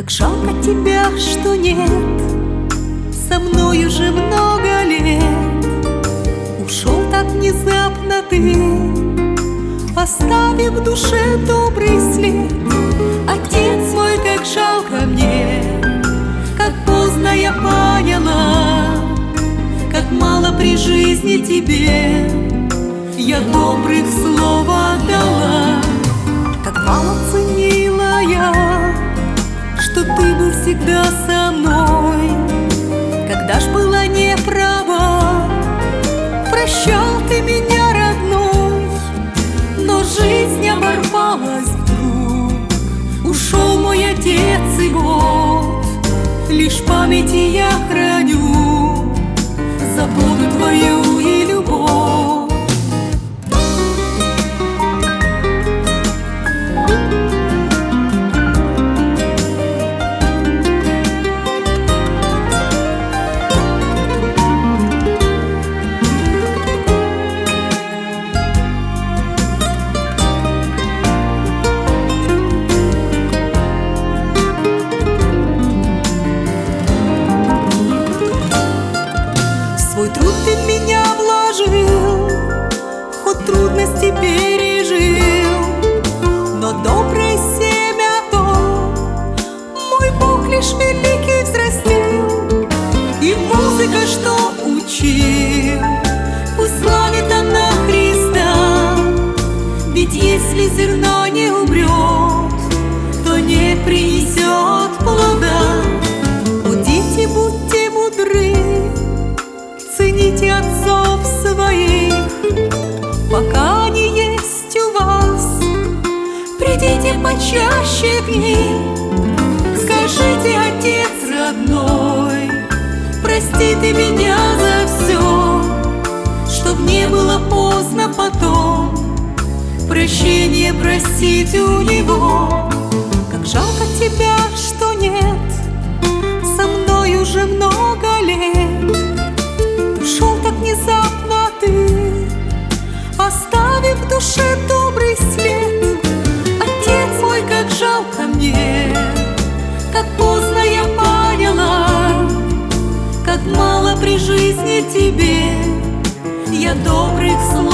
жалко тебя, что нет со мной уже много лет. Ушел так внезапно ты, оставив в душе добрый след. Отец мой, как жалко мне, как поздно я поняла, как мало при жизни тебе я добрых слов отдала. Как мало ценила я, что ты был всегда со мной, когда ж была не права. Прощал ты меня, родной, но жизнь оборвалась вдруг. Ушел мой отец, и вот лишь в памяти я храню заботу твою и любовь. Свой труд ты в меня вложил, хоть трудности пережил, но доброе семя то мой Бог лишь великий взрастил. И музыка, что учил, пусть славит она Христа. Ведь если зерно не умрет, то не принесет плода. О, дети, будьте мудры, цените отцов своих, пока они есть у вас. Придите почаще к ним, скажите: отец родной, прости ты меня за все, чтоб не было поздно потом прощение просить у него. Как жалко тебя, что нет со мной уже много лет. Ушел так внезапно ты, оставив в душе добрый след. Отец мой, как жалко мне, как поздно я поняла, как мало при жизни тебе я добрых слов